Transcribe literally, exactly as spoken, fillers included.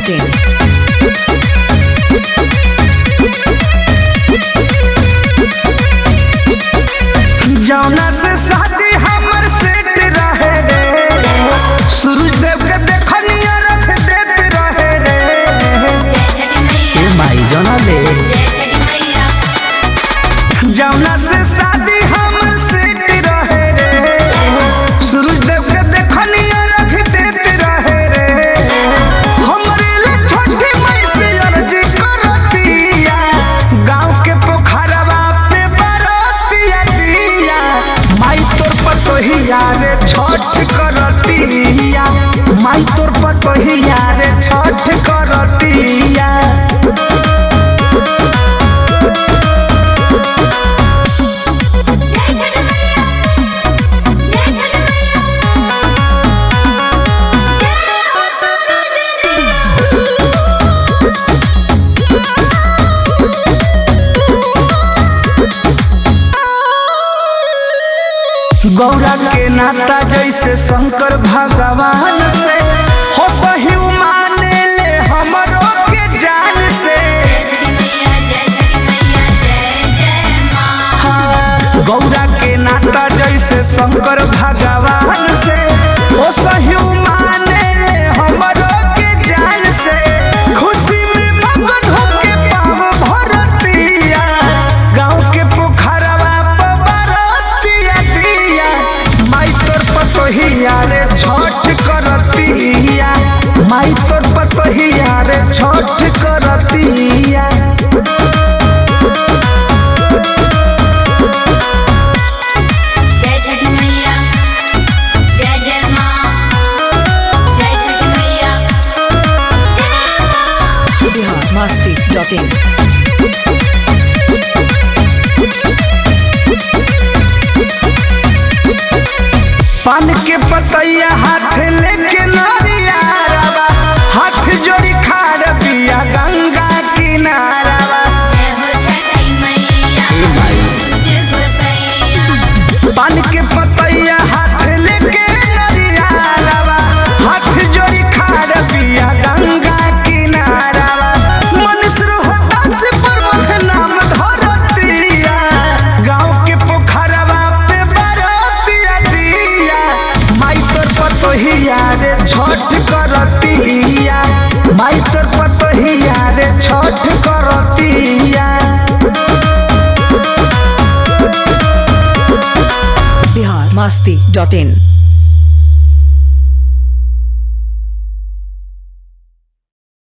Dot in. जौना से शादी हमर सेट रहे रे, सूरज देव के देखनिया रख देते रहे रे। ए माई जना ले जौना से शादी हमर सेट रहे रे, सूरज देव के देखनिया रख देते रहे रे। हमरे ले छोटी मई से अर्जी करतिया, गांव के पोखरवा पे बरतिया दिया। माई तोर पतोहिया रे छठ करतिया, माई तोर पतोहिया रे छठ करतिया। गौरा के नाता जैसे शंकर भगवान से हो, सही माने ले हमरो के जान से। हाँ, गौरा के नाता जैसे शंकर भगवान से हो, सही माने ले हमरो के जान से। खुशी में मगन होके पाव भरतिया, गाँव के पोखरवा पे बरतिया दिया। माई तोर पतोहिया रे छठ करतिया, माई तोर पतोहिया रे छठ करतिया। जय छठ मैया, जय जय माँ, जय छठ मैया, जय माँ। Bihar Masti dot in. पान के पतैया हाथ लेके नारियारवा, हाथ जोड़ी खाड़ बिया गंगा किनारवा। जय हो छठी मैया, तुझे गोसैया। पान के पतैया हाथ लेके नारियारवा, हाथ जोड़ी खाड़ बिया गंगा किनारवा। मनुष्य होता से पर्वत नाम धरतिया, गाँव के पोखरवा पे बरतिया दिया। माई तोर पतोहिया रे छठ करतिया, माई तोर पतोहिया रे छठ करतिया। बिहार मस्ती डॉट इन।